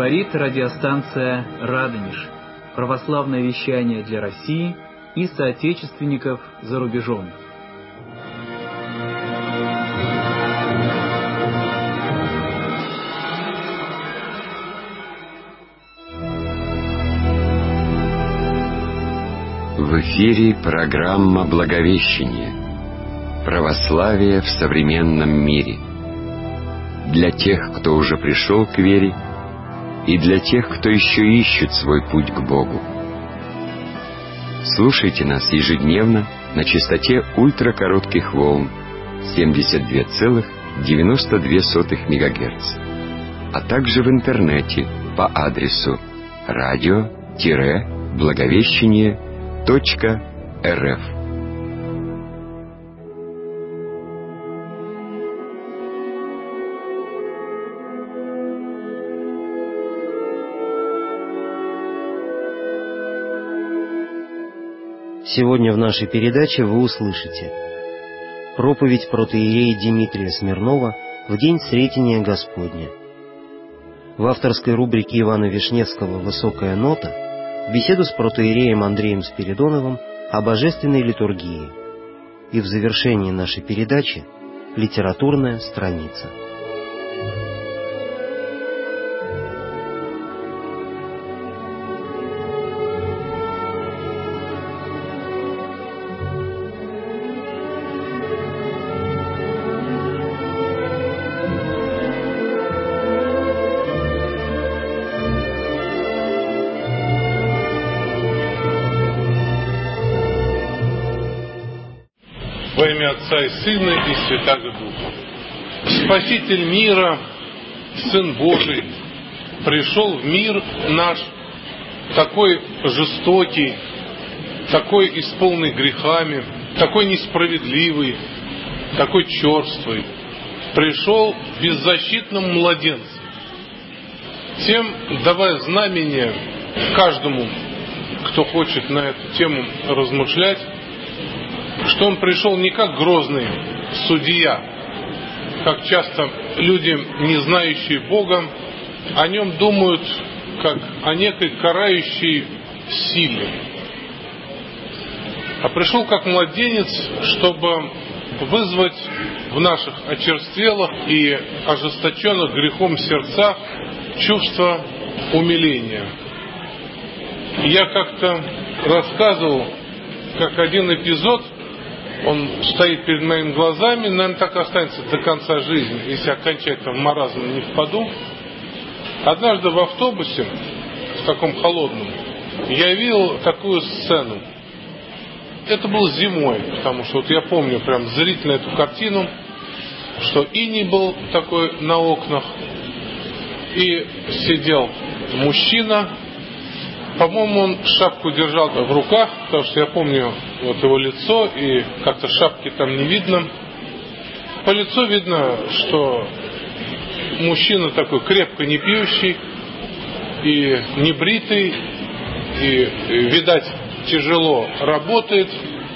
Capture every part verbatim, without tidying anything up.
Говорит радиостанция «Радонеж». Православное вещание для России и соотечественников за рубежом. В эфире программа «Благовещение. Православие в современном мире». Для тех, кто уже пришел к вере, и для тех, кто еще ищет свой путь к Богу. Слушайте нас ежедневно на частоте ультракоротких волн семьдесят два целых девяносто две сотых мегагерца, а также в интернете по адресу радио-благовещение точка рф. Сегодня в нашей передаче вы услышите проповедь протоиерея Дмитрия Смирнова в день Сретения Господня. В авторской рубрике Ивана Вишневского «Высокая нота» беседу с протоиереем Андреем Спиридоновым о божественной литургии. И в завершении нашей передачи литературная страница. Во имя Отца и Сына и Святаго Духа. Спаситель мира, Сын Божий, пришел в мир наш такой жестокий, такой исполненный грехами, такой несправедливый, такой черствый. Пришел беззащитным младенцем, тем давая знамение каждому, кто хочет на эту тему размышлять, что он пришел не как грозный судья, как часто люди, не знающие Бога, о нем думают как о некой карающей силе. А пришел как младенец, чтобы вызвать в наших очерствелых и ожесточенных грехом сердцах чувство умиления. Я как-то рассказывал, как один эпизод, он стоит перед моими глазами, наверное, так останется до конца жизни, если окончательно в маразм не впаду. Однажды в автобусе, в таком холодном, я видел такую сцену. Это было зимой, потому что вот я помню прям зрительно эту картину, что иней был такой на окнах, и сидел мужчина. По-моему, он шапку держал в руках, потому что я помню вот его лицо, и как-то шапки там не видно. По лицу видно, что мужчина такой крепко не пьющий, и не бритый, и, и, видать, тяжело работает,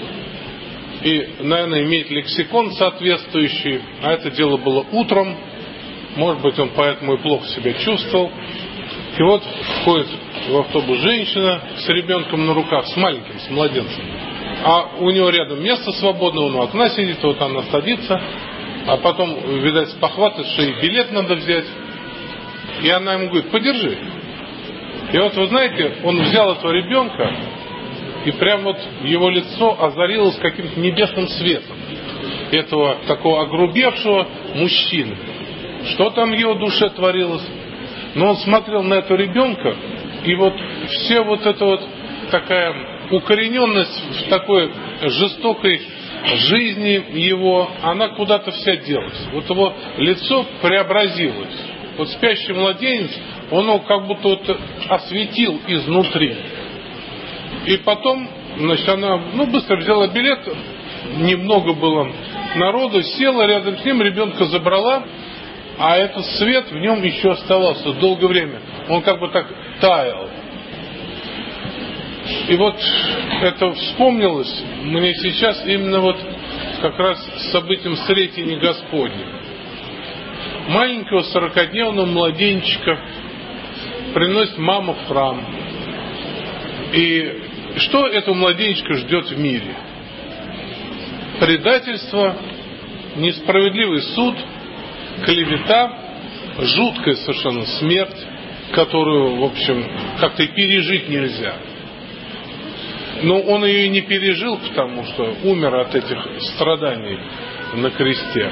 и, наверное, имеет лексикон соответствующий, а это дело было утром, может быть, он поэтому и плохо себя чувствовал. И вот входит в автобус женщина с ребенком на руках, с маленьким, с младенцем. А у него рядом место свободное, он у окна сидит, вот она садится, а потом, видать, спохватывает, что ей билет надо взять. И она ему говорит: подержи. И вот, вы знаете, он взял этого ребенка, и прям вот его лицо озарилось каким-то небесным светом этого такого огрубевшего мужчины. Что там в его душе творилось? Но он смотрел на этого ребенка, и вот все вот эта вот такая укорененность в такой жестокой жизни его, она куда-то вся делась. Вот его лицо преобразилось. Вот спящий младенец, он его как будто вот осветил изнутри. И потом, значит, она, ну, быстро взяла билет, немного было народу, села рядом с ним, ребенка забрала, а этот свет в нем еще оставался долгое время. Он как бы так таял. И вот это вспомнилось мне сейчас именно вот как раз с событием Сретения Господня. Маленького сорокадневного младенчика, приносит мама в храм. И что этого младенчика ждет в мире? Предательство, несправедливый суд, клевета, жуткая совершенно смерть, которую, в общем, как-то и пережить нельзя. Но он ее и не пережил, потому что умер от этих страданий на кресте.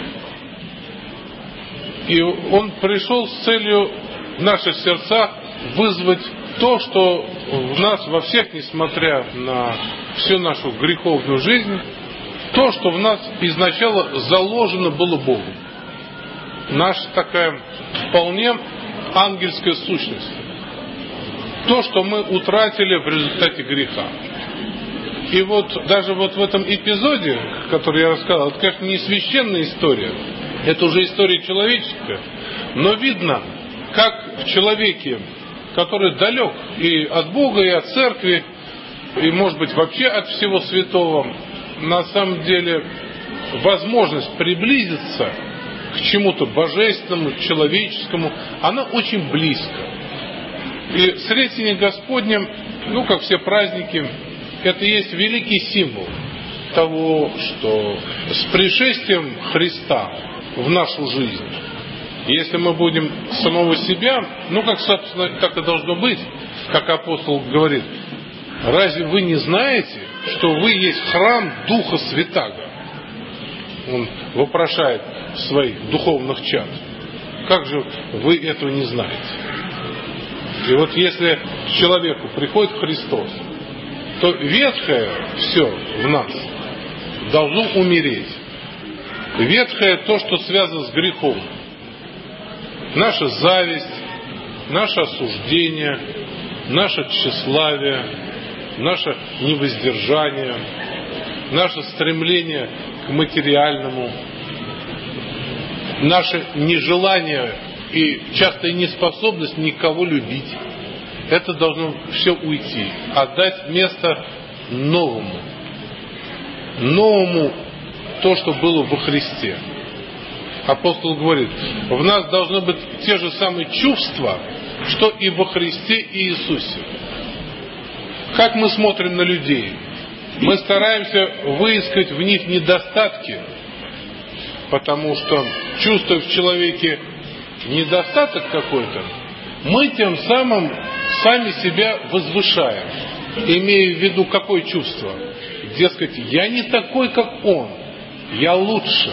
И он пришел с целью в наших сердцах вызвать то, что в нас во всех, несмотря на всю нашу греховную жизнь, то, что в нас изначально заложено было Богом. Наша такая вполне ангельская сущность. То, что мы утратили в результате греха. И вот даже вот в этом эпизоде, который я рассказал, это, конечно, не священная история, это уже история человеческая, но видно, как в человеке, который далек и от Бога, и от церкви, и, может быть, вообще от всего святого, на самом деле возможность приблизиться к чему-то божественному, человеческому, она очень близко. И Сретение Господне, ну, как все праздники, это и есть великий символ того, что с пришествием Христа в нашу жизнь, если мы будем самого себя, ну, как, собственно, так и должно быть, как апостол говорит, разве вы не знаете, что вы есть храм Духа Святаго? Он вопрошает своих духовных чад. Как же вы этого не знаете? И вот если к человеку приходит Христос, то ветхое все в нас должно умереть. Ветхое то, что связано с грехом. Наша зависть, наше осуждение, наше тщеславие, наше невоздержание, наше стремление к материальному, наше нежелание и часто неспособность никого любить. Это должно все уйти, отдать место новому. Новому то, что было во Христе. Апостол говорит, в нас должны быть те же самые чувства, что и во Христе и Иисусе. Как мы смотрим на людей? Мы стараемся выискать в них недостатки, потому что, чувствуя в человеке недостаток какой-то, мы тем самым сами себя возвышаем, имея в виду какое чувство? Дескать, я не такой, как он, я лучше.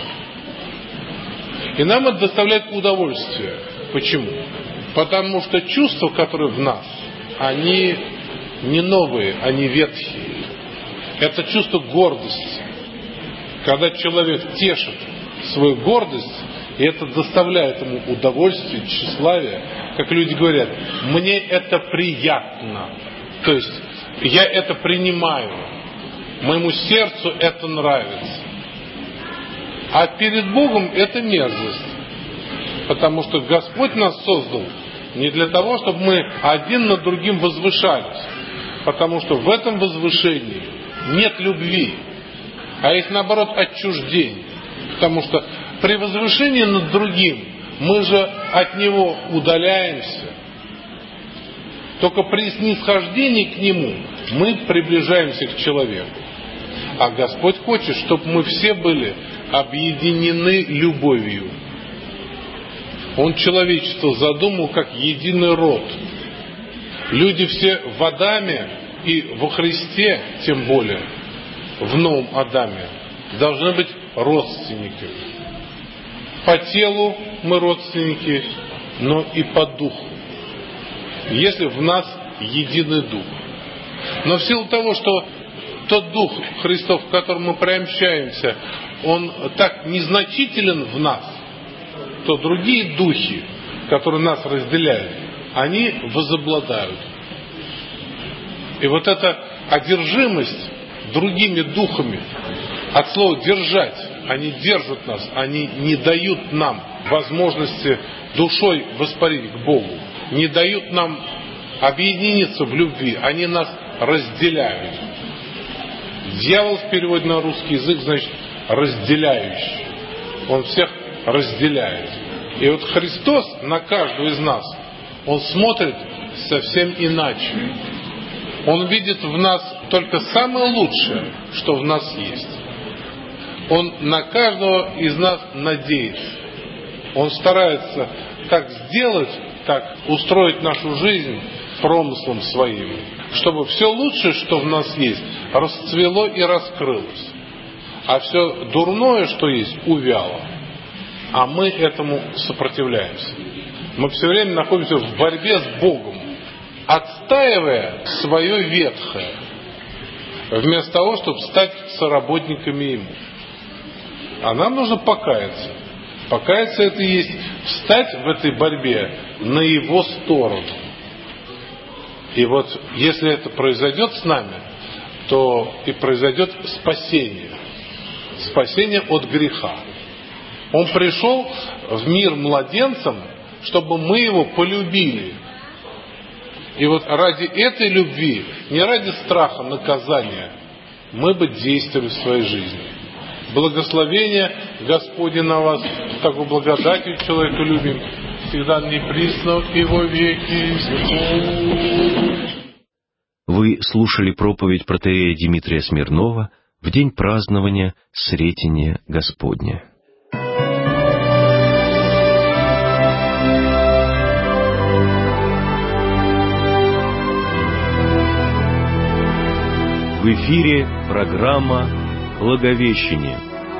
И нам это доставляет удовольствие. Почему? Потому что чувства, которые в нас, они не новые, они ветхие. Это чувство гордости. Когда человек тешит свою гордость, и это доставляет ему удовольствие, тщеславие, как люди говорят, мне это приятно. То есть, я это принимаю. Моему сердцу это нравится. А перед Богом это мерзость. Потому что Господь нас создал не для того, чтобы мы один над другим возвышались. Потому что в этом возвышении нет любви, а есть, наоборот, отчуждение. Потому что при возвышении над другим мы же от него удаляемся. Только при снисхождении к нему мы приближаемся к человеку. А Господь хочет, чтобы мы все были объединены любовью. Он человечество задумал как единый род. Люди все в Адаме и во Христе, тем более, в новом Адаме, должны быть родственниками. По телу мы родственники, но и по духу. Если в нас единый дух. Но в силу того, что тот дух Христов, в котором мы прообщаемся, он так незначителен в нас, то другие духи, которые нас разделяют, они возобладают. И вот эта одержимость другими духами, от слова «держать», они держат нас, они не дают нам возможности душой воспарить к Богу, не дают нам объединиться в любви, они нас разделяют. Дьявол в переводе на русский язык значит разделяющий. Он всех разделяет. И вот Христос на каждого из нас, Он смотрит совсем иначе. Он видит в нас только самое лучшее, что в нас есть. Он на каждого из нас надеется. Он старается так сделать, так устроить нашу жизнь промыслом своим, чтобы все лучшее, что в нас есть, расцвело и раскрылось. А все дурное, что есть, увяло. А мы этому сопротивляемся. Мы все время находимся в борьбе с Богом, отстаивая свое ветхое, вместо того, чтобы стать соработниками Ему. А нам нужно покаяться. Покаяться — это и есть встать в этой борьбе на Его сторону. И вот если это произойдет с нами, то и произойдет спасение. Спасение от греха. Он пришел в мир младенцем, чтобы мы его полюбили. И вот ради этой любви, не ради страха наказания, мы бы действовали в своей жизни. Благословение Господне на вас, такой благодатью человеколюбием, всегда неприсно и во веки. Вы слушали проповедь протоиерея Дмитрия Смирнова в день празднования Сретения Господня. В эфире программа «Благовещение».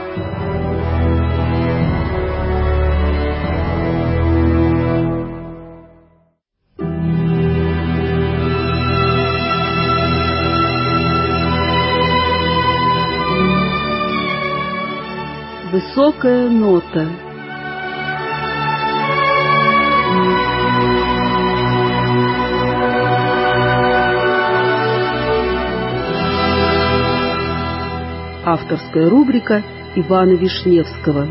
Высокая нота. Авторская рубрика Ивана Вишневского.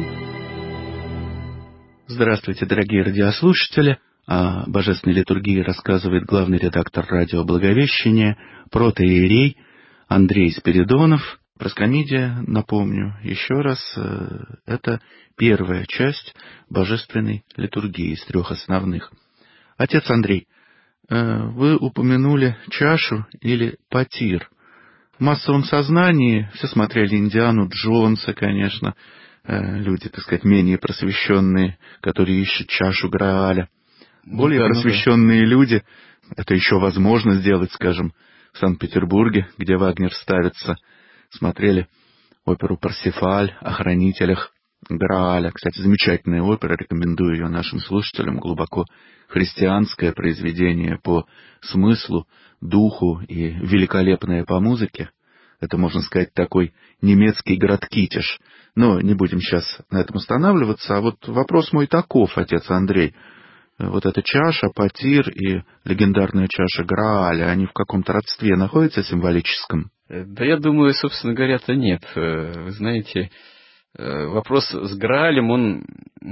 Здравствуйте, дорогие радиослушатели. О божественной литургии рассказывает главный редактор радио «Благовещение», протоиерей Андрей Спиридонов. Проскомидия, напомню еще раз, это первая часть божественной литургии из трех основных. Отец Андрей, вы упомянули чашу или потир. В массовом сознании все смотрели Индиану Джонса, конечно, люди, так сказать, менее просвещенные, которые ищут чашу Грааля. Более ну, да, просвещенные ну, да. люди, это еще возможно сделать, скажем, в Санкт-Петербурге, где Вагнер ставится, смотрели оперу «Парсифаль» о хранителях Грааля. Кстати, замечательная опера, рекомендую ее нашим слушателям, глубоко христианское произведение по смыслу, духу и великолепное по музыке. Это, можно сказать, такой немецкий Градкитиш. Но не будем сейчас на этом останавливаться. А вот вопрос мой таков, отец Андрей. Вот эта чаша, потир и легендарная чаша Грааля, они в каком-то родстве находятся символическом? Да я думаю, собственно говоря-то нет. Вы знаете, вопрос с Граалем, он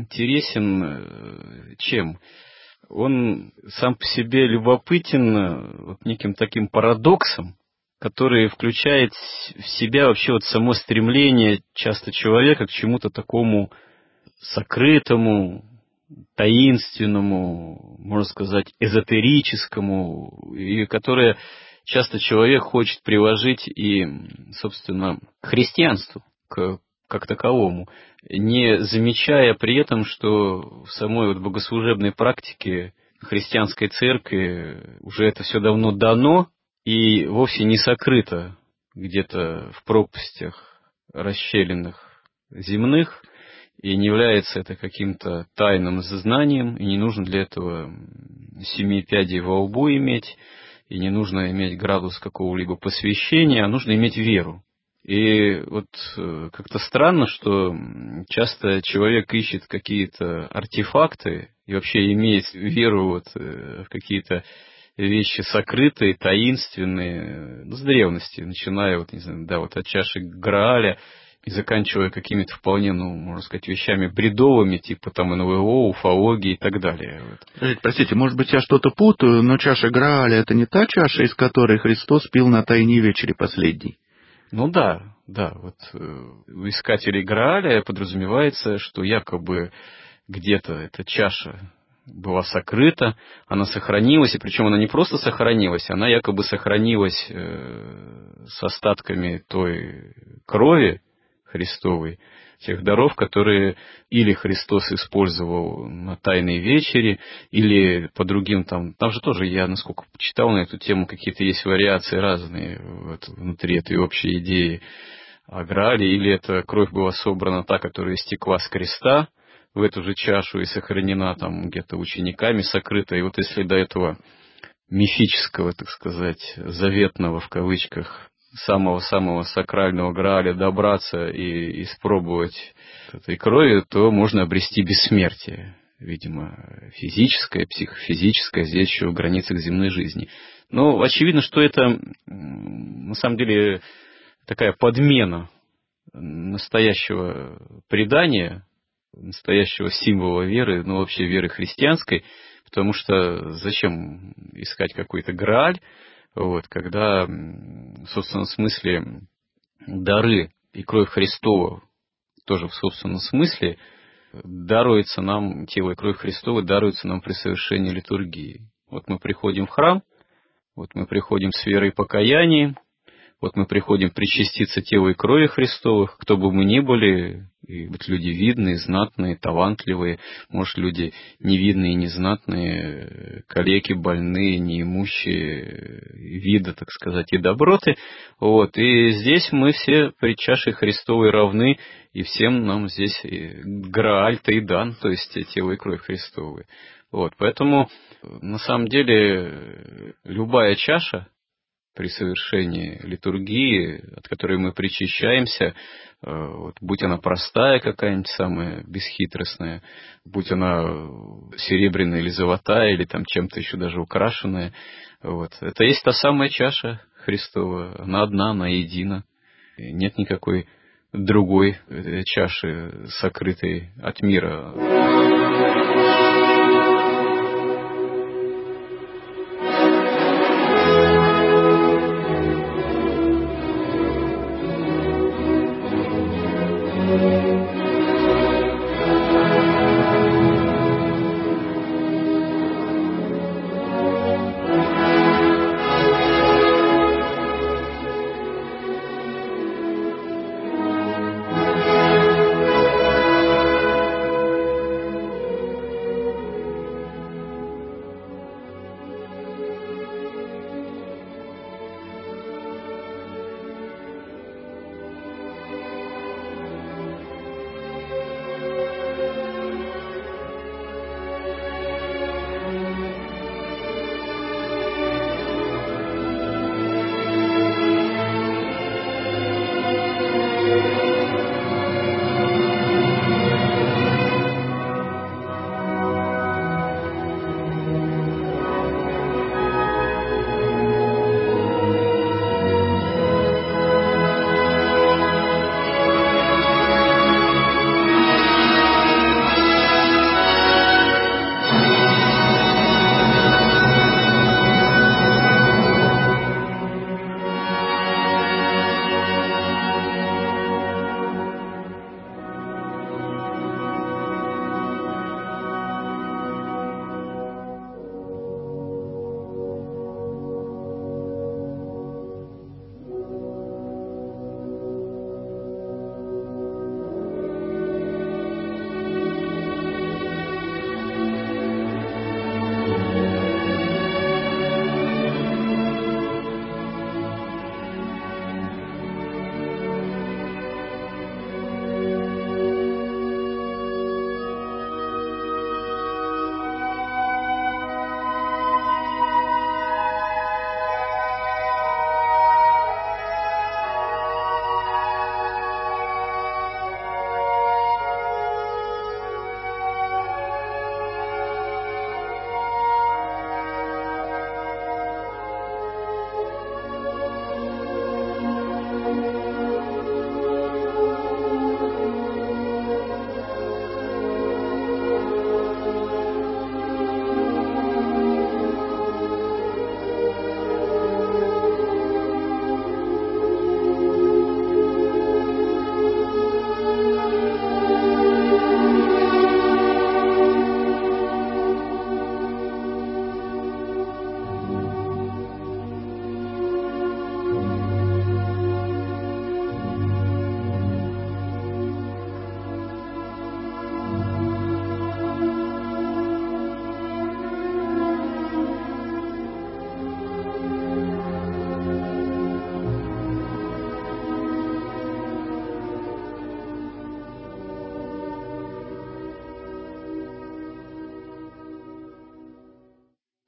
интересен чем? Он сам по себе любопытен вот неким таким парадоксом, который включает в себя вообще вот само стремление часто человека к чему-то такому сокрытому, таинственному, можно сказать, эзотерическому, и которое часто человек хочет приложить и, собственно, к христианству, к, как таковому, не замечая при этом, что в самой вот богослужебной практике христианской церкви уже это все давно дано и вовсе не сокрыто где-то в пропастях расщелинах земных, и не является это каким-то тайным знанием, и не нужно для этого семи пядей во лбу иметь, и не нужно иметь градус какого-либо посвящения, а нужно иметь веру. И вот как-то странно, что часто человек ищет какие-то артефакты и вообще имеет веру вот в какие-то вещи сокрытые, таинственные, ну, с древности, начиная вот, не знаю, да, вот от чаши Грааля и заканчивая какими-то вполне, ну, можно сказать, вещами бредовыми, типа там эн вэ о, уфологии и так далее. Вот. Простите, может быть, я что-то путаю, но чаша Грааля — это не та чаша, из которой Христос пил на Тайной вечере последней? Ну да, да, вот у искателей Грааля подразумевается, что якобы где-то эта чаша была сокрыта, она сохранилась, и причем она не просто сохранилась, она якобы сохранилась с остатками той крови Христовой, тех даров, которые или Христос использовал на Тайной вечере, или по другим там, там же тоже я, насколько почитал на эту тему, какие-то есть вариации разные вот, внутри этой общей идеи о Граале, или эта кровь была собрана та, которая истекла с креста в эту же чашу и сохранена там где-то учениками, сокрыта. И вот если до этого мифического, так сказать, заветного в кавычках, самого-самого сакрального Грааля добраться и испробовать этой крови, то можно обрести бессмертие. Видимо, физическое, психофизическое, здесь еще в границах земной жизни. Но очевидно, что это на самом деле такая подмена настоящего предания, настоящего символа веры, ну вообще веры христианской, потому что зачем искать какой-то Грааль, вот, когда в собственном смысле дары и кровь Христова тоже в собственном смысле даруется нам, тело и кровь Христова даруется нам при совершении литургии. Вот мы приходим в храм, вот мы приходим с верой и покаянием, вот мы приходим причаститься тела и крови Христовых, кто бы мы ни были, и быть люди видные, знатные, талантливые, может, люди невидные, незнатные, калеки, больные, неимущие, вида, так сказать, и доброты. Вот. И здесь мы все пред чашей Христовой равны, и всем нам здесь Грааль-то и дан, то есть тело и кровь Христовые. Вот. Поэтому, на самом деле, любая чаша при совершении литургии, от которой мы причащаемся, вот, будь она простая какая-нибудь, самая бесхитростная, будь она серебряная или золотая, или там чем-то еще даже украшенная, вот, это есть та самая чаша Христова, она одна, она едина, нет никакой другой чаши, сокрытой от мира.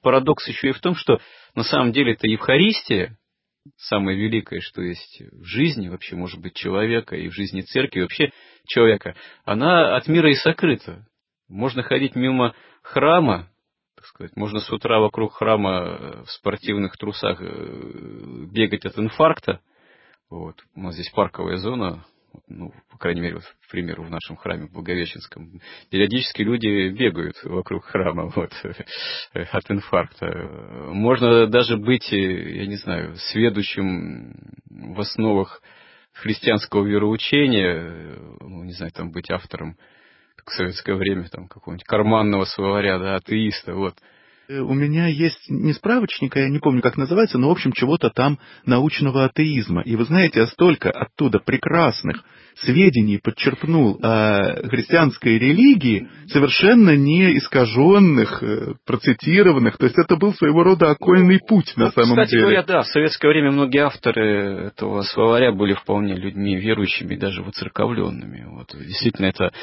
парадокс еще и в том, что на самом деле это Евхаристия, самое великое, что есть в жизни вообще, может быть, человека и в жизни церкви, вообще человека, она от мира и сокрыта. Можно ходить мимо храма, так сказать, можно с утра вокруг храма в спортивных трусах бегать от инфаркта. Вот. У нас здесь парковая зона, ну, по крайней мере, вот, к примеру, в нашем храме в Благовещенском. Периодически люди бегают вокруг храма вот, от инфаркта. Можно даже быть, я не знаю, сведущим в основах христианского вероучения, ну, не знаю, там быть автором, как в советское время, там, какого-нибудь карманного словаря, да, атеиста, вот. У меня есть не справочник, я не помню, как называется, но, в общем, чего-то там научного атеизма. И вы знаете, я столько оттуда прекрасных сведений подчерпнул о христианской религии, совершенно не искаженных, процитированных. То есть это был своего рода окольный путь на самом Кстати деле. Кстати говоря, да, в советское время многие авторы этого словаря были вполне людьми верующими, даже воцерковленными. Вот, действительно, это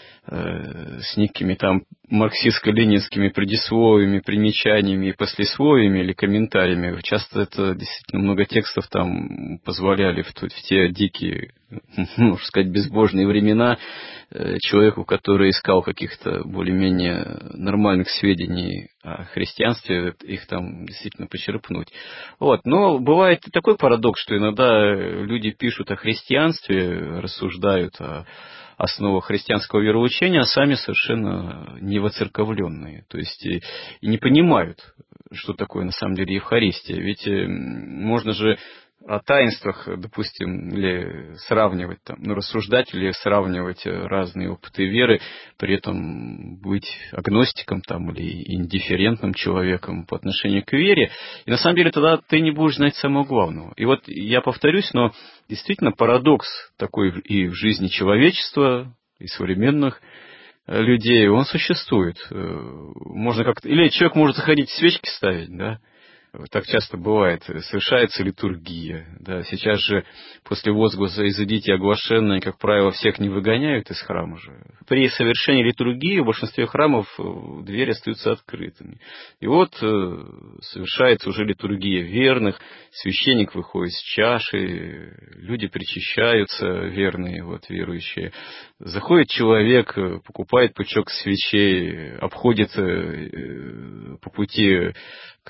с некими там марксистско-ленинскими предисловиями, примечаниями и послесловиями или комментариями. Часто это действительно много текстов там позволяли в, в те дикие, можно сказать, безбожные времена человеку, который искал каких-то более-менее нормальных сведений о христианстве, их там действительно почерпнуть. Вот. Но бывает такой парадокс, что иногда люди пишут о христианстве, рассуждают о основа христианского вероучения, а сами совершенно не воцерковленные. То есть и, и не понимают, что такое на самом деле Евхаристия. Ведь можно же о таинствах, допустим, или сравнивать, там, ну, рассуждать или сравнивать разные опыты веры, при этом быть агностиком там, или индифферентным человеком по отношению к вере. И на самом деле тогда ты не будешь знать самого главного. И вот я повторюсь, но действительно парадокс такой и в жизни человечества, и современных людей, он существует. Можно как-то... Или человек может заходить свечки ставить, да? Так часто бывает, совершается литургия. Да. Сейчас же после возгласа «изыдите оглашенные», как правило, всех не выгоняют из храма же. При совершении литургии в большинстве храмов двери остаются открытыми. И вот совершается уже литургия верных, священник выходит с чаши, люди причащаются, верные, вот, верующие. Заходит человек, покупает пучок свечей, обходит по пути к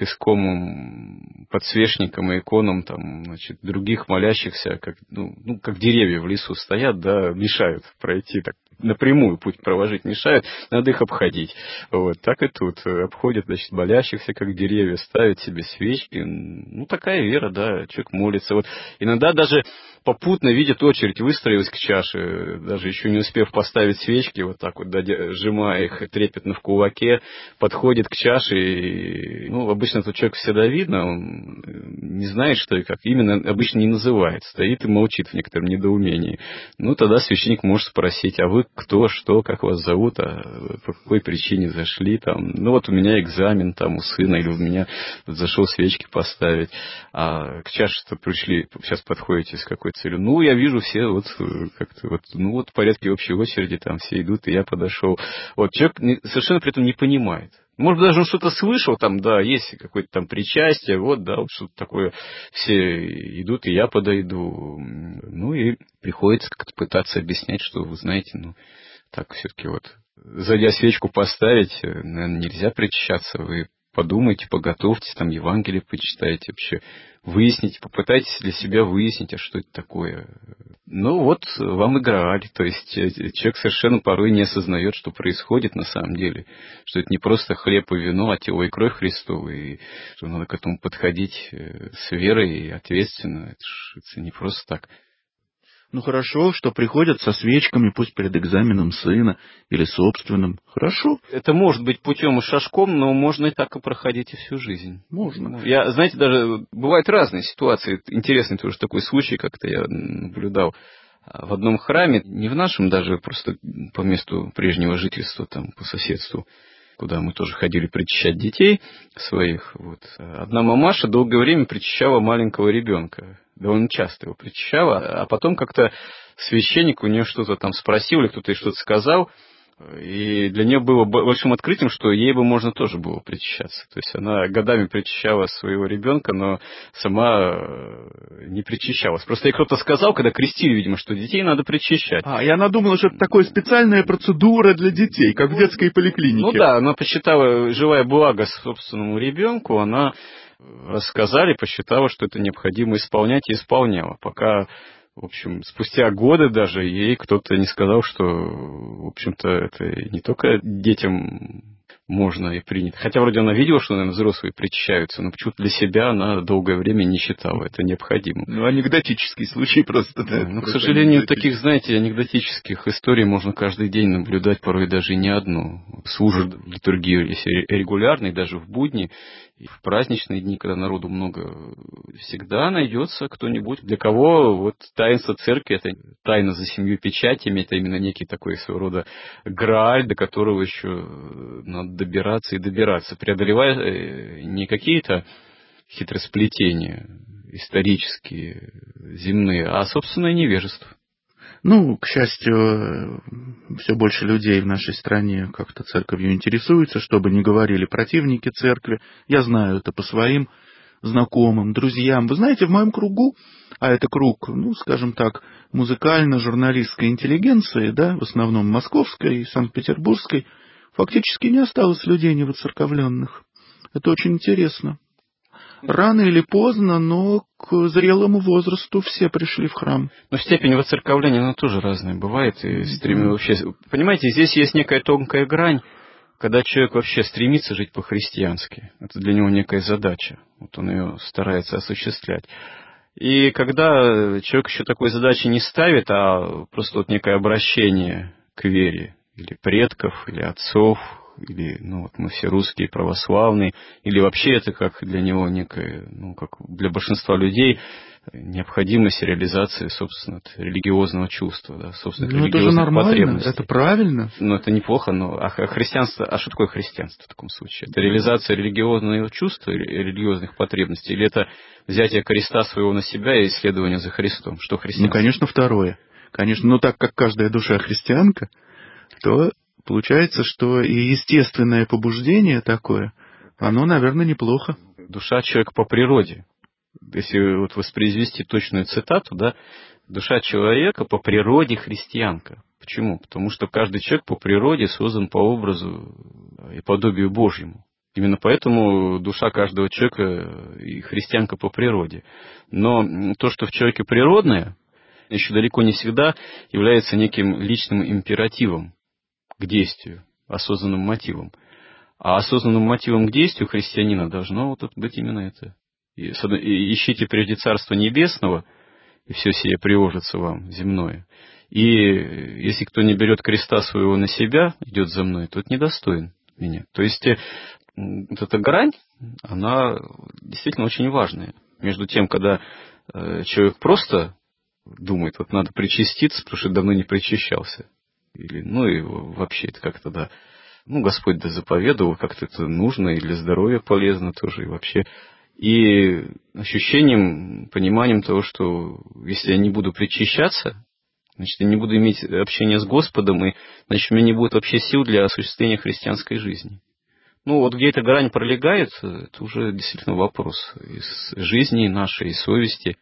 искомым подсвечникам и иконам там, значит, других молящихся, как, ну, ну, как деревья в лесу стоят, да, мешают пройти, так напрямую путь проложить мешают, надо их обходить. Вот, так и тут. Обходят, значит, молящихся, как деревья, ставят себе свечки. Ну, такая вера, да, человек молится. Вот иногда даже попутно видит очередь, выстроилась к чаше, даже еще не успев поставить свечки, вот так вот, сжимая их трепетно в кулаке, подходит к чаше, и, ну, обычно этот человек всегда видно, он не знает, что и как, именно обычно не называет, стоит и молчит в некотором недоумении. Ну, тогда священник может спросить, а вы кто, что, как вас зовут, а по какой причине зашли, там, ну, вот у меня экзамен, там, у сына, или у меня зашел свечки поставить, а к чаше-то пришли, сейчас подходите с какой-то целью. Ну, я вижу, все вот как-то вот, ну, вот в порядке общей очереди, там все идут, и я подошел. Вот человек не, совершенно при этом не понимает. Может быть, даже он что-то слышал, там, да, есть какое-то там причастие, вот, да, вот что-то такое, все идут, и я подойду. Ну, и приходится как-то пытаться объяснять, что, вы знаете, ну, так все-таки вот, зайдя свечку поставить, наверное, нельзя причащаться, вы подумайте, поготовьте, там, Евангелие почитайте, вообще выясните, попытайтесь для себя выяснить, а что это такое. Ну, вот вам играли, то есть человек совершенно порой не осознает, что происходит на самом деле, что это не просто хлеб и вино, а тело и кровь Христова, и что надо к этому подходить с верой и ответственно, это, это не просто так. Ну, хорошо, что приходят со свечками, пусть перед экзаменом сына или собственным. Хорошо. Это может быть путем и шажком, но можно и так и проходить и всю жизнь. Можно. Я, знаете, даже бывают разные ситуации. Интересный тоже такой случай, как-то я наблюдал в одном храме, не в нашем даже, просто по месту прежнего жительства, там, по соседству, куда мы тоже ходили причащать детей своих. Вот. Одна мамаша долгое время причащала маленького ребенка. Довольно часто его причащала. А потом как-то священник у нее что-то там спросил, или кто-то ей что-то сказал. И для нее было большим открытием, что ей бы можно тоже было причащаться. То есть она годами причащала своего ребенка, но сама не причащалась. Просто ей кто-то сказал, когда крестили, видимо, что детей надо причащать. А, и она думала, что это такая специальная процедура для детей, как в детской поликлинике. Ну да, она посчитала, желая блага собственному ребенку, она рассказали, посчитала, что это необходимо исполнять, и исполняла, пока... В общем, спустя годы даже ей кто-то не сказал, что, в общем-то, это не только детям можно и принято. Хотя вроде она видела, что, наверное, взрослые причащаются, но почему-то для себя она долгое время не считала это необходимым. Ну, анекдотический случай просто. Да, ну, к сожалению, таких, знаете, анекдотических историй можно каждый день наблюдать, порой даже не одну. Служат литургию, если регулярный, даже в будни, и в праздничные дни, когда народу много, всегда найдется кто-нибудь, для кого вот таинство церкви, это тайна за семью печатями, это именно некий такой своего рода грааль, до которого еще надо добираться и добираться, преодолевая не какие-то хитросплетения исторические, земные, а собственное невежество. Ну, к счастью, все больше людей в нашей стране как-то церковью интересуются, что бы ни говорили противники церкви. Я знаю это по своим знакомым, друзьям. Вы знаете, в моем кругу, а это круг, ну, скажем так, музыкально-журналистской интеллигенции, да, в основном московской и санкт-петербургской, фактически не осталось людей невоцерковленных. Это очень интересно. Рано или поздно, но к зрелому возрасту все пришли в храм. Но степень воцерковления, она тоже разная бывает. И стрем... вообще... Понимаете, здесь есть некая тонкая грань, когда человек вообще стремится жить по-христиански. Это для него некая задача. Вот он ее старается осуществлять. И когда человек еще такой задачи не ставит, а просто вот некое обращение к вере, или предков, или отцов, или, ну, вот мы все русские, православные, или вообще это как для него некое, ну, как для большинства людей, необходимость реализации, собственно, религиозного чувства, да, собственно, ну, религиозных это же нормально, потребностей. Это правильно. Ну, это неплохо, но а христианство, а что такое христианство в таком случае? Это реализация религиозного чувства, религиозных потребностей, или это взятие креста своего на себя и исследование за Христом? Что христианство? Ну, конечно, второе. Конечно, но так как каждая душа христианка, то получается, что и естественное побуждение такое, оно, наверное, неплохо. Душа человека по природе. Если вот воспроизвести точную цитату, да, душа человека по природе христианка. Почему? Потому что каждый человек по природе создан по образу и подобию Божьему. Именно поэтому душа каждого человека и христианка по природе. Но то, что в человеке природное, еще далеко не всегда является неким личным императивом к действию, осознанным мотивом. А осознанным мотивом к действию христианина должно вот быть именно это. И, и ищите прежде Царства Небесного, и все сие приложится вам, земное. И если кто не берет креста своего на себя, идет за мной, тот недостоин меня. То есть вот эта грань, она действительно очень важная. Между тем, когда человек просто думает, вот надо причаститься, потому что давно не причащался. Или, ну и вообще это как-то, да, ну, Господь да заповедовал, как-то это нужно и для здоровья полезно тоже, и вообще. И ощущением, пониманием того, что если я не буду причащаться, значит, я не буду иметь общения с Господом, и, значит, у меня не будет вообще сил для осуществления христианской жизни. Ну, вот где эта грань пролегает, это уже действительно вопрос из жизни нашей, из совести.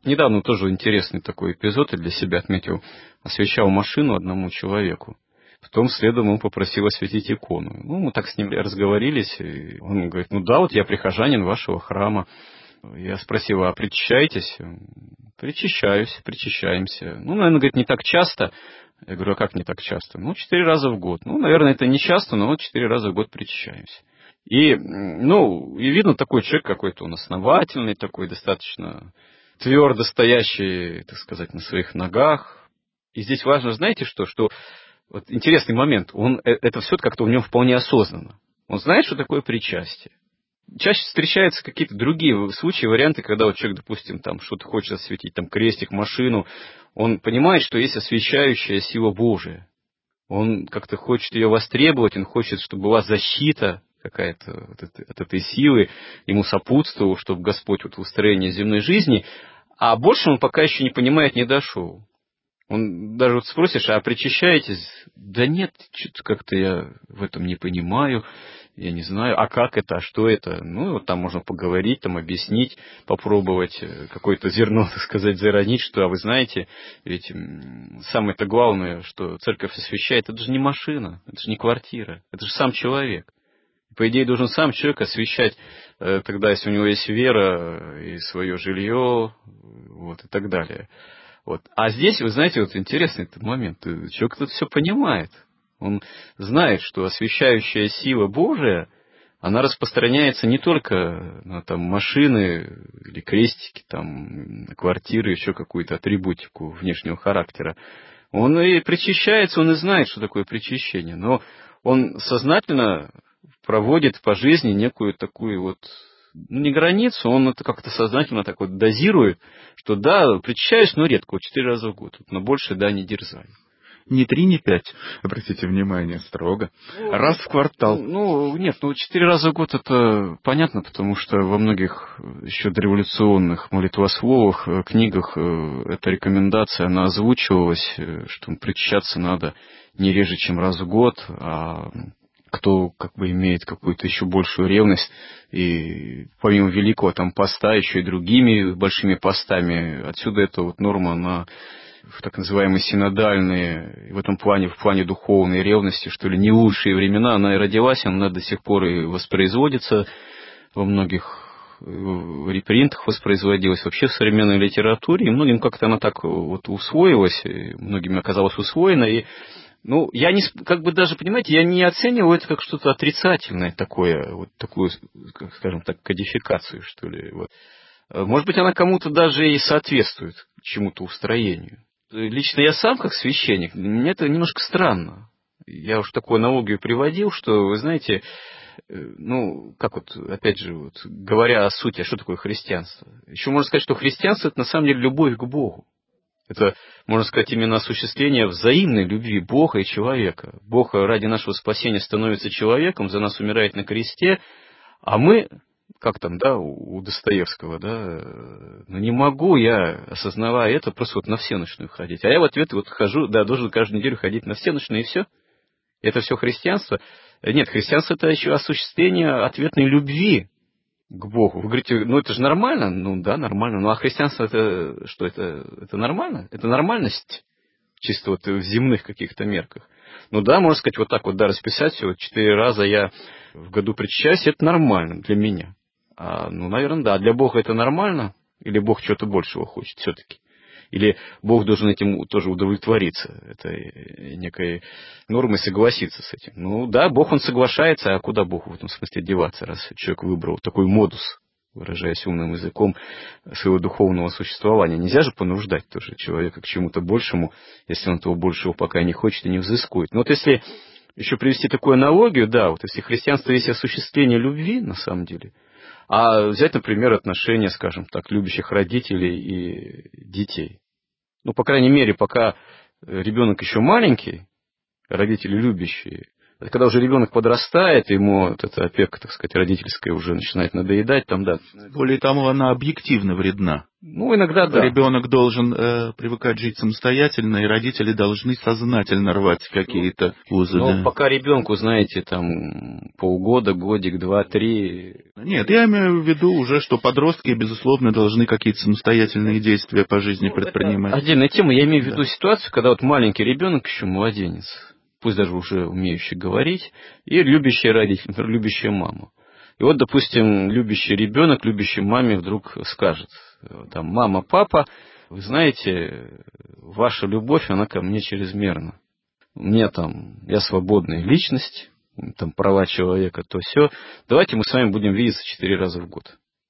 недавно тоже интересный такой эпизод я для себя отметил. Освещал машину одному человеку. Потом следом он попросил осветить икону. Ну, мы так с ним разговорились. И он говорит, ну да, вот я прихожанин вашего храма. Я спросил, а причащаетесь? Причащаюсь, причащаемся. Ну, наверное, говорит, не так часто. Я говорю, а как не так часто? Ну, четыре раза в год. Ну, наверное, это не часто, но вот четыре раза в год причащаемся. И, ну, и видно, такой человек какой-то, он основательный, такой достаточно твердо стоящий, так сказать, на своих ногах. И здесь важно, знаете что, что вот интересный момент, он, это все как-то у него вполне осознанно. Он знает, что такое причастие. Чаще встречаются какие-то другие случаи, варианты, когда вот человек, допустим, там что-то хочет осветить, там крестик, машину, он понимает, что есть освещающая сила Божия. Он как-то хочет ее востребовать, он хочет, чтобы была защита какая-то от этой, от этой силы, ему сопутствовал, чтобы Господь вот в устроении земной жизни, а больше он пока еще не понимает, не дошел. Он даже вот спросишь, а причащаетесь? Да нет, что-то как-то я в этом не понимаю, я не знаю, а как это, а что это? Ну, вот там можно поговорить, там объяснить, попробовать какое-то зерно, так сказать, заронить, что, а вы знаете, ведь самое-то главное, что церковь освящает, это же не машина, это же не квартира, это же сам человек. По идее, должен сам человек освящать, тогда, если у него есть вера и свое жилье, вот, и так далее. Вот. А здесь, вы знаете, вот интересный этот момент. Человек тут все понимает. Он знает, что освящающая сила Божия, она распространяется не только на там, машины или крестики, там, квартиры, еще какую-то атрибутику внешнего характера. Он и причащается, он и знает, что такое причащение. Но он сознательно проводит по жизни некую такую вот, ну, не границу, он это как-то сознательно так вот дозирует, что да, причащаюсь, но редко, вот четыре раза в год, но больше, да, не дерзаю. Не три, не пять, обратите внимание, строго. Ну, раз в квартал. Ну, нет, ну, четыре раза в год это понятно, потому что во многих еще дореволюционных молитвословах, книгах эта рекомендация, она озвучивалась, что причащаться надо не реже, чем раз в год, а кто как бы имеет какую-то еще большую ревность, и помимо великого там поста, еще и другими большими постами, отсюда эта вот норма, она в так называемые синодальные, в этом плане, в плане духовной ревности, что ли, не лучшие времена, она и родилась, она до сих пор и воспроизводится во многих репринтах, воспроизводилась вообще в современной литературе, и многим как-то она так вот усвоилась, и многим оказалось усвоена, и ну, я не, как бы даже, понимаете, я не оцениваю это как что-то отрицательное такое, вот такую, как, скажем так, кодификацию, что ли. Вот. Может быть, она кому-то даже и соответствует чему-то устроению. Лично я сам, как священник, мне это немножко странно. Я уж такую аналогию приводил, что, вы знаете, ну, как вот, опять же, вот, говоря о сути, а что такое христианство? Еще можно сказать, что христианство – это на самом деле любовь к Богу. Это, можно сказать, именно осуществление взаимной любви Бога и человека. Бог ради нашего спасения становится человеком, за нас умирает на кресте, а мы, как там, да, у Достоевского, да, ну не могу я, осознавая это, просто вот на всенощную ходить. А я в ответ вот хожу, да, должен каждую неделю ходить на всенощную, и все. Это все христианство. Нет, христианство – это еще осуществление ответной любви к Богу. Вы говорите, ну это же нормально? Ну да, нормально. Ну а христианство это что? Это, это нормально? Это нормальность? Чисто вот в земных каких-то мерках. Ну да, можно сказать, вот так вот, да, расписать все. Вот четыре раза я в году причащаюсь, это нормально для меня. А, ну, наверное, да. Для Бога это нормально? Или Бог чего-то большего хочет все-таки? Или Бог должен этим тоже удовлетвориться, этой некой нормой, согласиться с этим? Ну да, Бог, он соглашается, а куда Богу в этом смысле деваться, раз человек выбрал такой модус, выражаясь умным языком, своего духовного существования? Нельзя же понуждать тоже человека к чему-то большему, если он того большего пока не хочет и не взыскует. Но вот если еще привести такую аналогию, да, вот если христианство есть осуществление любви, на самом деле, а взять, например, отношения, скажем так, любящих родителей и детей. Ну, по крайней мере, пока ребенок еще маленький, родители любящие, Когда уже ребенок подрастает, ему вот эта опека, так сказать, родительская уже начинает надоедать, там, да. Более того, она объективно вредна. Ну, иногда да. Ребенок должен э, привыкать жить самостоятельно, и родители должны сознательно рвать какие-то узы. Но да. пока ребенку, знаете, там полгода, годик, два, три. Нет, я имею в виду уже, что подростки, безусловно, должны какие-то самостоятельные действия по жизни Ну, предпринимать. Отдельная тема, я имею в виду да. ситуацию, когда вот маленький ребенок, еще младенец, пусть даже уже умеющий говорить, и любящий родитель, например, любящая мама. И вот, допустим, любящий ребенок, любящей маме вдруг скажет, там, мама, папа, вы знаете, ваша любовь, она ко мне чрезмерна. У меня там, я свободная личность, там, права человека, то все. Давайте мы с вами будем видеться четыре раза в год.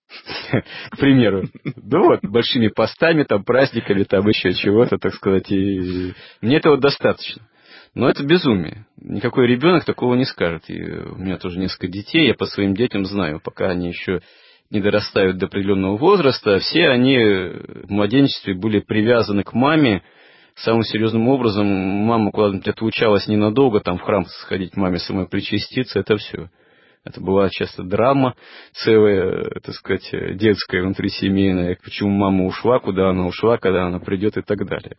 К примеру. Ну вот, большими постами, там, праздниками, там, еще чего-то, так сказать. И мне этого достаточно. Но это безумие. Никакой ребенок такого не скажет. И у меня тоже несколько детей, я по своим детям знаю, пока они еще не дорастают до определенного возраста, все они в младенчестве были привязаны к маме самым серьезным образом. Мама куда-нибудь отлучалась ненадолго, там в храм сходить к маме самой причаститься, это все. Это была часто драма целая, так сказать, детская, внутрисемейная. Почему мама ушла, куда она ушла, когда она придет и так далее.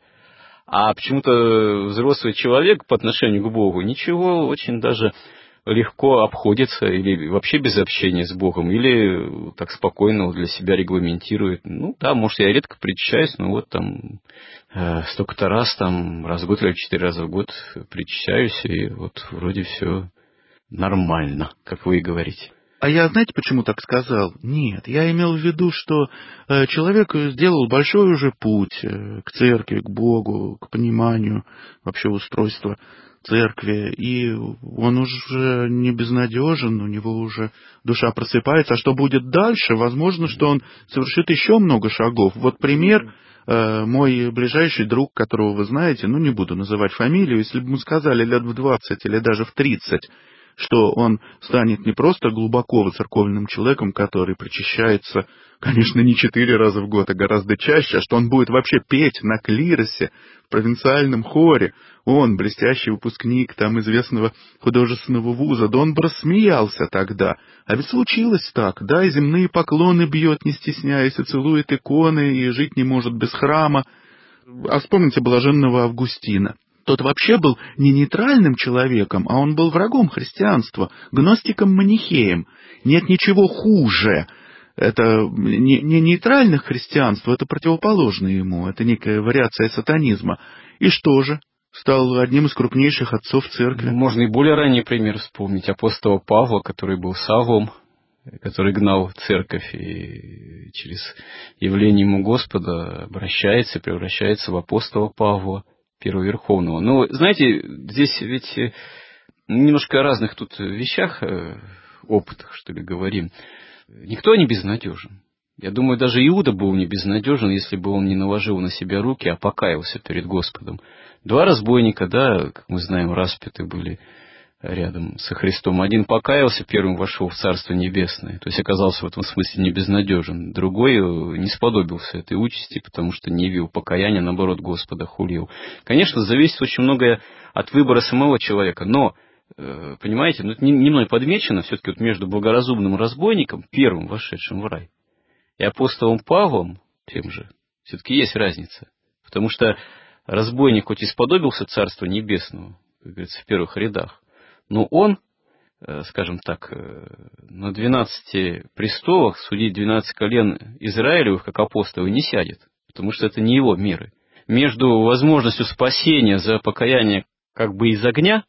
А почему-то взрослый человек по отношению к Богу ничего, очень даже легко обходится, или вообще без общения с Богом, или так спокойно для себя регламентирует. Ну да, может, я редко причащаюсь, но вот там э, столько-то раз, там раз в год или четыре раза в год причащаюсь, и вот вроде все нормально, как вы и говорите. А я, знаете, почему так сказал? Нет, я имел в виду, что э, человек сделал большой уже путь э, к церкви, к Богу, к пониманию вообще устройства церкви, и он уже не безнадежен, у него уже душа просыпается. А что будет дальше? Возможно, что он совершит еще много шагов. Вот пример. э, мой ближайший друг, которого вы знаете, ну, не буду называть фамилию, если бы мы сказали лет в двадцать или даже в тридцать, что он станет не просто глубоко церковным человеком, который причащается, конечно, не четыре раза в год, а гораздо чаще, а что он будет вообще петь на клиросе в провинциальном хоре. Он, блестящий выпускник там известного художественного вуза, да он бы рассмеялся тогда. А ведь случилось так, да, и земные поклоны бьет, не стесняясь, и целует иконы, и жить не может без храма. А вспомните блаженного Августина. Тот вообще был не нейтральным человеком, а он был врагом христианства, гностиком-манихеем. Нет ничего хуже. Это не, не нейтральных христианство, это противоположное ему, это некая вариация сатанизма. И что же? Стал одним из крупнейших отцов церкви. Можно и более ранний пример вспомнить. Апостола Павла, который был Савлом, который гнал церковь и через явление ему Господа обращается, превращается в апостола Павла, первого верховного. Но, знаете, здесь ведь немножко о разных тут вещах, опытах, что ли, говорим. Никто не безнадежен. Я думаю, даже Иуда был не безнадежен, если бы он не наложил на себя руки, а покаялся перед Господом. Два разбойника, да, как мы знаем, распяты были рядом со Христом. Один покаялся, первым вошел в Царство Небесное, то есть оказался в этом смысле не безнадежен. Другой не сподобился этой участи, потому что не явил покаяния, наоборот, Господа хулил. Конечно, зависит очень многое от выбора самого человека, но, понимаете, ну, это не мной подмечено, все-таки вот между благоразумным разбойником, первым вошедшим в рай, и апостолом Павлом, тем же, все-таки есть разница. Потому что разбойник хоть и сподобился Царства Небесного, как говорится, в первых рядах, но он, скажем так, на двенадцати престолах судить двенадцать колен Израилевых, как апостолы, не сядет, потому что это не его меры. Между возможностью спасения за покаяние как бы из огня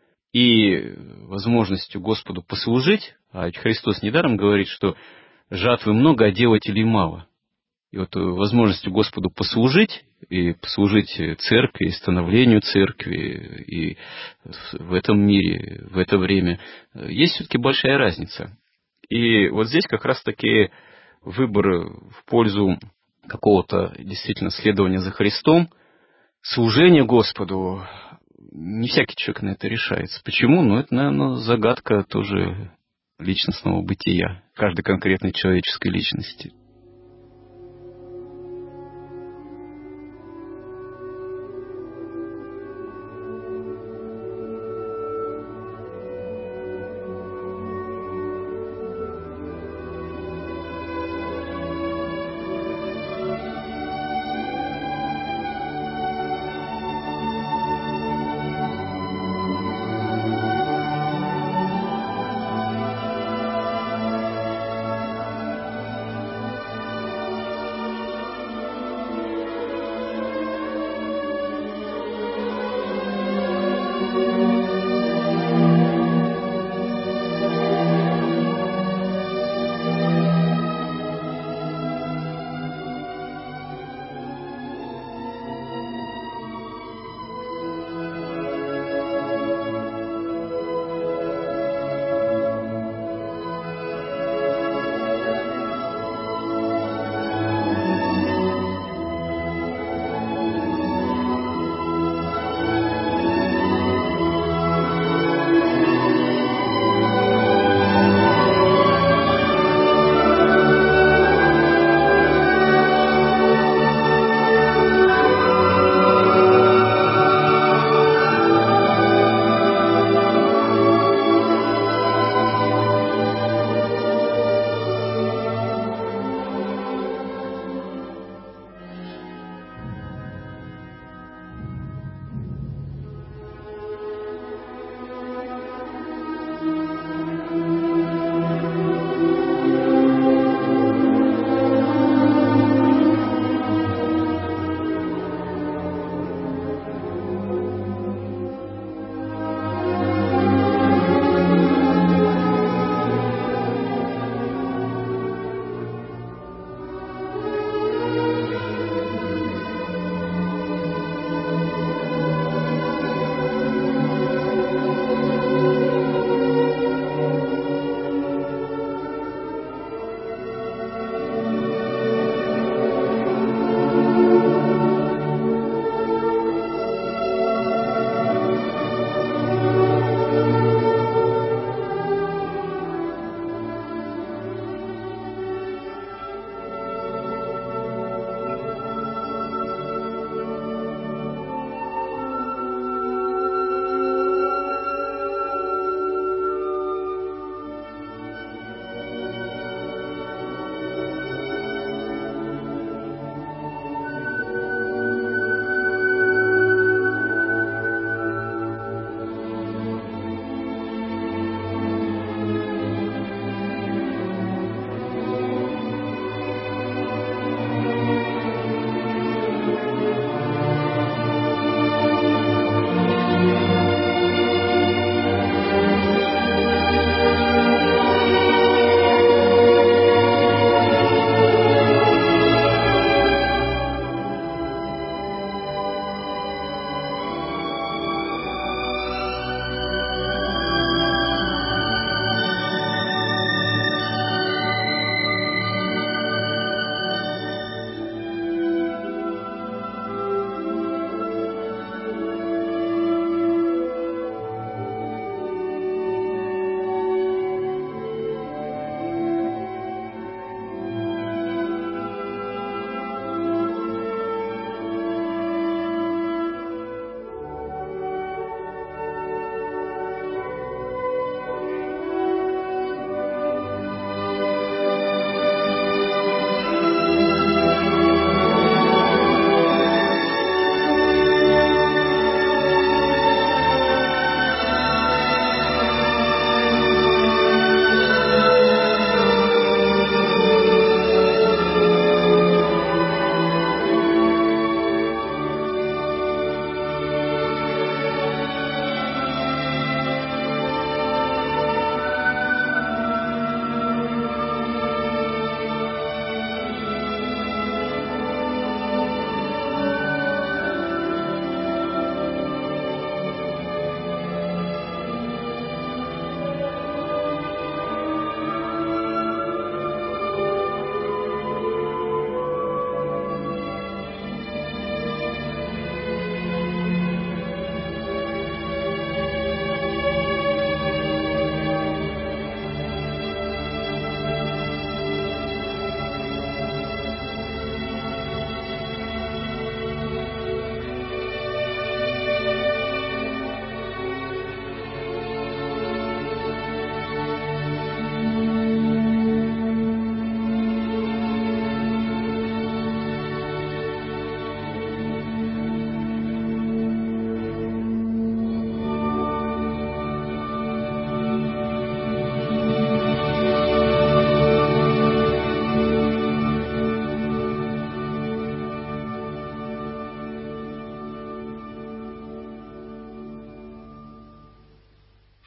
и возможностью Господу послужить, а ведь Христос недаром говорит, что жатвы много, а делателей мало. И вот возможностью Господу послужить, и послужить церкви, и становлению церкви, и в этом мире, в это время, есть все-таки большая разница. И вот здесь как раз-таки выбор в пользу какого-то действительно следования за Христом, служение Господу, не всякий человек на это решается. Почему? Ну, это, наверное, загадка тоже личностного бытия, каждой конкретной человеческой личности.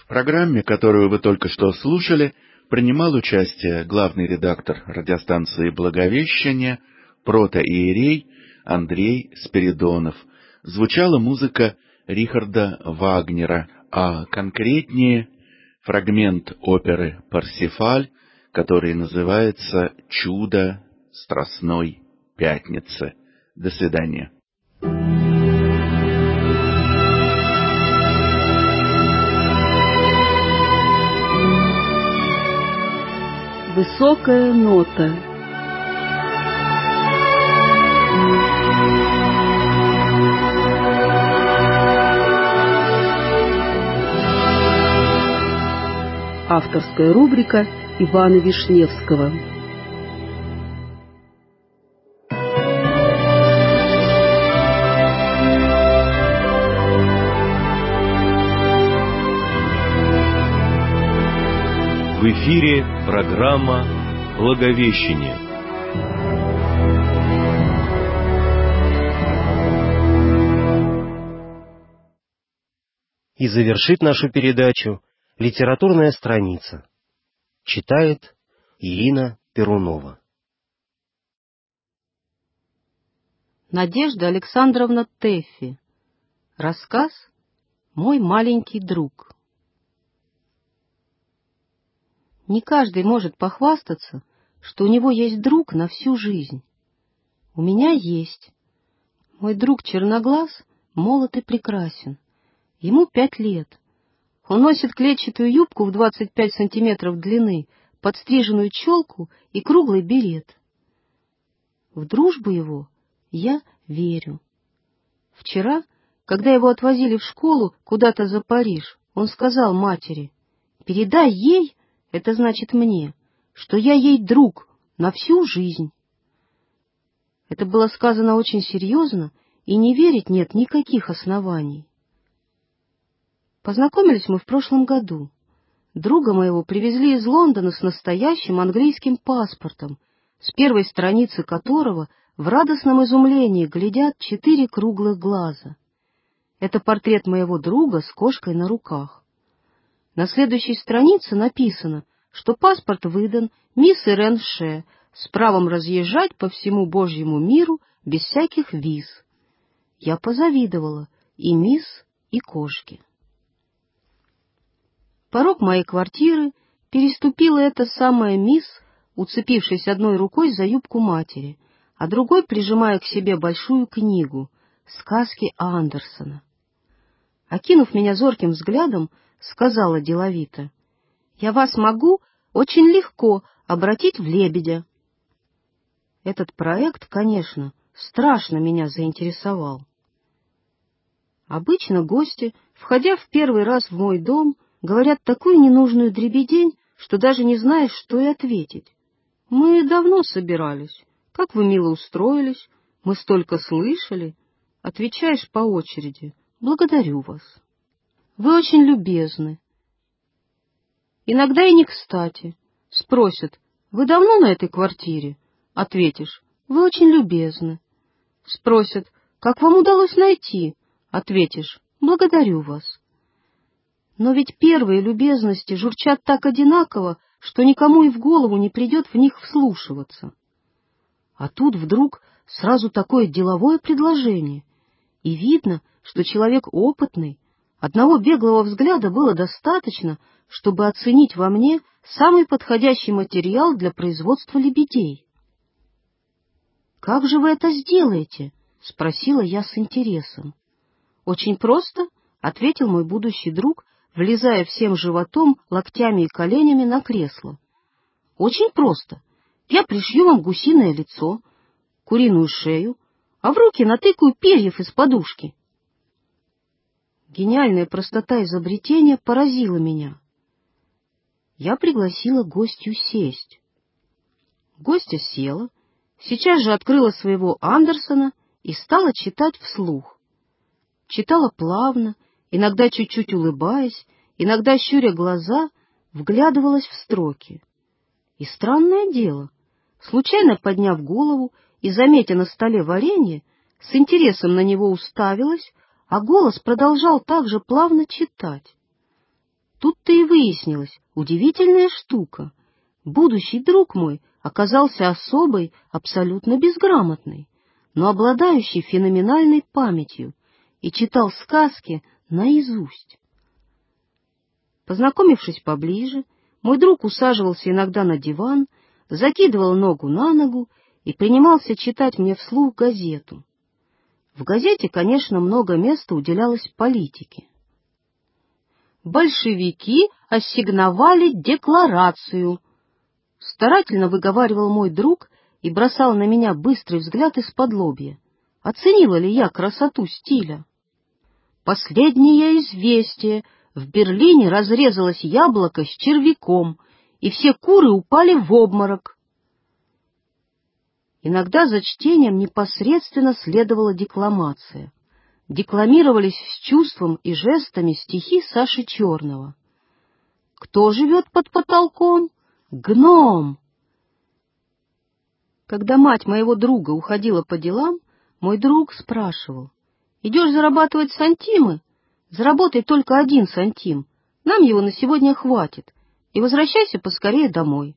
программе, которую вы только что слушали, принимал участие главный редактор радиостанции «Благовещение», протоиерей Андрей Спиридонов. Звучала музыка Рихарда Вагнера, а конкретнее фрагмент оперы «Парсифаль», который называется «Чудо Страстной Пятницы». До свидания. Высокая нота. Авторская рубрика Ивана Вишневского. В эфире программа «Благовещение». И завершит нашу передачу литературная страница. Читает Ирина Перунова. Надежда Александровна Тэффи. Рассказ «Мой маленький друг». Не каждый может похвастаться, что у него есть друг на всю жизнь. У меня есть. Мой друг черноглаз, молод и прекрасен. Ему пять лет. Он носит клетчатую юбку в двадцать пять сантиметров длины, подстриженную челку и круглый берет. В дружбу его я верю. Вчера, когда его отвозили в школу куда-то за Париж, он сказал матери: «Передай ей, это значит мне, что я ей друг на всю жизнь». Это было сказано очень серьезно, и не верить нет никаких оснований. Познакомились мы в прошлом году. Друга моего привезли из Лондона с настоящим английским паспортом, с первой страницы которого в радостном изумлении глядят четыре круглых глаза. Это портрет моего друга с кошкой на руках. На следующей странице написано, что паспорт выдан мисс Ирен Ше с правом разъезжать по всему Божьему миру без всяких виз. Я позавидовала и мисс, и кошке. Порог моей квартиры переступила эта самая мисс, уцепившись одной рукой за юбку матери, а другой прижимая к себе большую книгу «Сказки Андерсона». Окинув меня зорким взглядом, сказала деловито: «Я вас могу очень легко обратить в лебедя». Этот проект, конечно, страшно меня заинтересовал. Обычно гости, входя в первый раз в мой дом, говорят такую ненужную дребедень, что даже не знаешь, что и ответить. «Мы давно собирались. Как вы мило устроились. Мы столько слышали». Отвечаешь по очереди: «Благодарю вас». «Вы очень любезны». Иногда и не кстати. Спросят: «Вы давно на этой квартире?» Ответишь: «Вы очень любезны». Спросят: «Как вам удалось найти?» Ответишь: «Благодарю вас». Но ведь первые любезности журчат так одинаково, что никому и в голову не придет в них вслушиваться. А тут вдруг сразу такое деловое предложение, и видно, что человек опытный. Одного беглого взгляда было достаточно, чтобы оценить во мне самый подходящий материал для производства лебедей. «Как же вы это сделаете?» — спросила я с интересом. «Очень просто», — ответил мой будущий друг, влезая всем животом, локтями и коленями на кресло. «Очень просто. Я пришью вам гусиное лицо, куриную шею, а в руки натыкаю перьев из подушки». Гениальная простота изобретения поразила меня. Я пригласила гостью сесть. Гостья села, сейчас же открыла своего Андерсона и стала читать вслух. Читала плавно, иногда чуть-чуть улыбаясь, иногда щуря глаза, вглядывалась в строки. И странное дело, случайно подняв голову и заметя на столе варенье, с интересом на него уставилась, а голос продолжал так же плавно читать. Тут-то и выяснилась удивительная штука. Будущий друг мой оказался особой, абсолютно безграмотной, но обладающей феноменальной памятью и читал сказки наизусть. Познакомившись поближе, мой друг усаживался иногда на диван, закидывал ногу на ногу и принимался читать мне вслух газету. В газете, конечно, много места уделялось политике. «Большевики ассигновали декларацию», — старательно выговаривал мой друг и бросал на меня быстрый взгляд из-под лобья. Оценила ли я красоту стиля? «Последнее известие. В Берлине разрезалось яблоко с червяком, и все куры упали в обморок». Иногда за чтением непосредственно следовала декламация. Декламировались с чувством и жестами стихи Саши Черного. «Кто живет под потолком? Гном!» Когда мать моего друга уходила по делам, мой друг спрашивал: «Идешь зарабатывать сантимы? Заработай только один сантим, нам его на сегодня хватит, и возвращайся поскорее домой».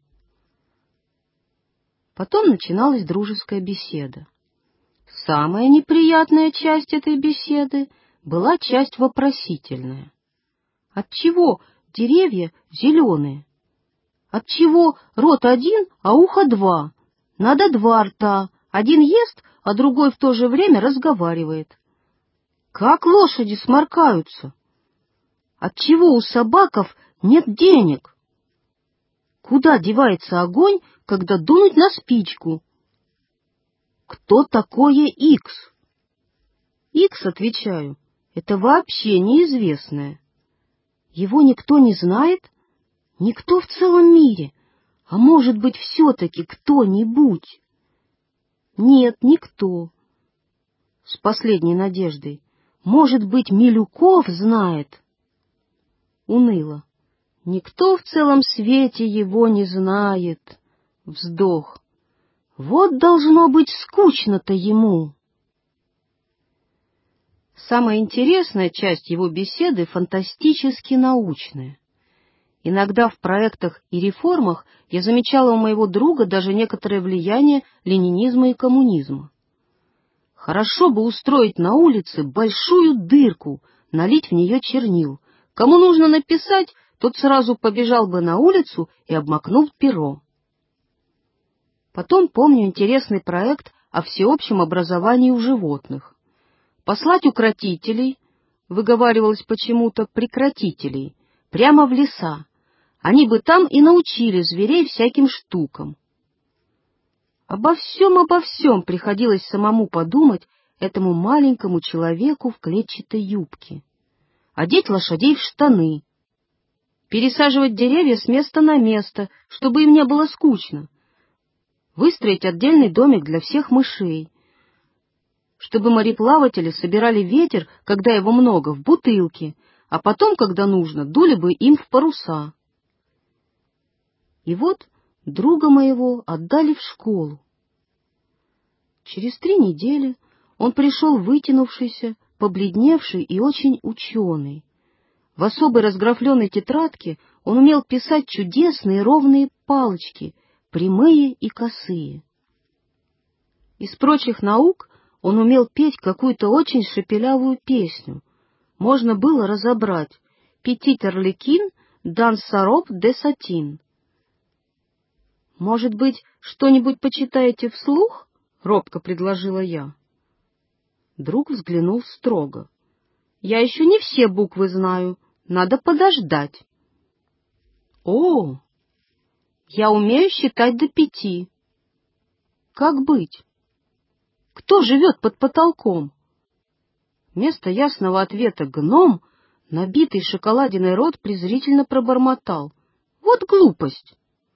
Потом начиналась дружеская беседа. Самая неприятная часть этой беседы была часть вопросительная. Отчего деревья зеленые? Отчего рот один, а ухо два? Надо два рта, один ест, а другой в то же время разговаривает. Как лошади сморкаются? Отчего у собаков нет денег? Куда девается огонь, когда дунуть на спичку? Кто такое Икс? Икс, отвечаю, это вообще неизвестное. Его никто не знает? Никто в целом мире. А может быть, все-таки кто-нибудь? Нет, никто. С последней надеждой. Может быть, Милюков знает? Уныло. Никто в целом свете его не знает. Вздох. Вот должно быть скучно-то ему. Самая интересная часть его беседы фантастически научная. Иногда в проектах и реформах я замечала у моего друга даже некоторое влияние ленинизма и коммунизма. Хорошо бы устроить на улице большую дырку, налить в нее чернил. Кому нужно написать, тот сразу побежал бы на улицу и обмакнул перо. Потом помню интересный проект о всеобщем образовании у животных. Послать укротителей, выговаривалось почему-то прекратителей, прямо в леса. Они бы там и научили зверей всяким штукам. Обо всем, обо всем приходилось самому подумать этому маленькому человеку в клетчатой юбке. Одеть лошадей в штаны, пересаживать деревья с места на место, чтобы им не было скучно, выстроить отдельный домик для всех мышей, чтобы мореплаватели собирали ветер, когда его много, в бутылки, а потом, когда нужно, дули бы им в паруса. И вот друга моего отдали в школу. Через три недели он пришел вытянувшийся, побледневший и очень ученый. В особой разграфленной тетрадке он умел писать чудесные ровные палочки, прямые и косые. Из прочих наук он умел петь какую-то очень шепелявую песню. Можно было разобрать «Петит Орликин, дан сароп де сатин». «Может быть, что-нибудь почитаете вслух?» — робко предложила я. Друг взглянул строго. «Я еще не все буквы знаю, надо подождать». «О, я умею считать до пяти». «Как быть? Кто живет под потолком?» Вместо ясного ответа гном, набитый шоколадиной рот, презрительно пробормотал: «Вот глупость!»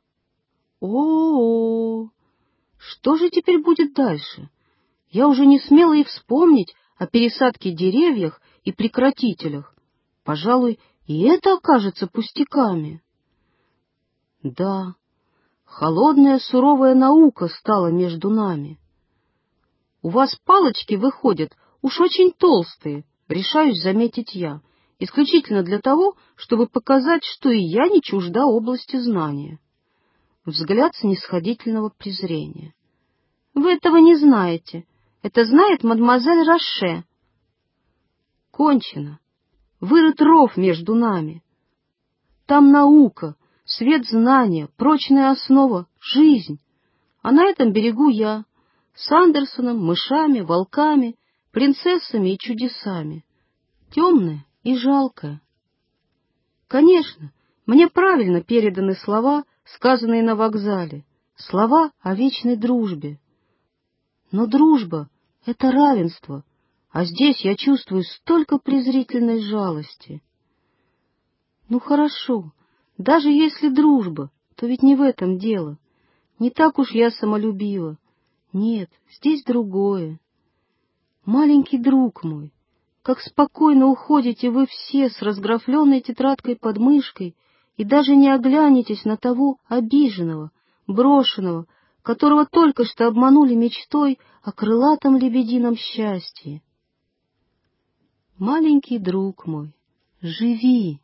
О-о-о! Что же теперь будет дальше? Я уже не смела и вспомнить о пересадке деревьях и прекратителях. Пожалуй, и это окажется пустяками. Да, холодная суровая наука стала между нами. У вас палочки выходят уж очень толстые, решаюсь заметить я. исключительно для того, чтобы показать, что и я не чужда области знания. Взгляд снисходительного презрения. Вы этого не знаете. Это знает мадемуазель Роше. Кончено. Вырыт ров между нами. Там наука, свет знания, прочная основа, жизнь. А на этом берегу я, с Андерсоном, мышами, волками, принцессами и чудесами, темная и жалкая. Конечно, мне правильно переданы слова, сказанные на вокзале, слова о вечной дружбе. Но дружба — это равенство, а здесь я чувствую столько презрительной жалости. Ну хорошо, даже если дружба, то ведь не в этом дело. Не так уж я самолюбива. Нет, здесь другое. Маленький друг мой, как спокойно уходите вы все с разграфленной тетрадкой под мышкой и даже не оглянетесь на того обиженного, брошенного, которого только что обманули мечтой о крылатом лебедином счастье. Маленький друг мой, живи!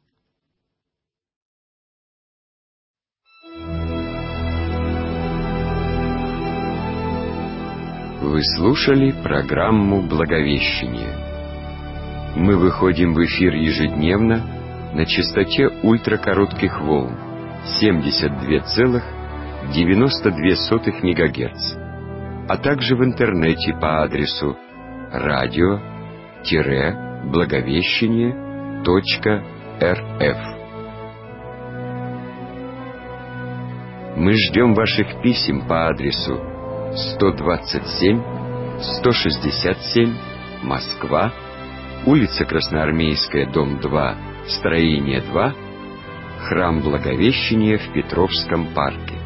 Вы слушали программу «Благовещение». Мы выходим в эфир ежедневно на частоте ультракоротких волн семьдесят два целых девяносто две сотых мегагерц, а также в интернете по адресу радио-благовещение точка рф. Мы ждем ваших писем по адресу сто двадцать семь сто шестьдесят семь, Москва, улица Красноармейская, дом два, строение два, Храм Благовещения в Петровском парке.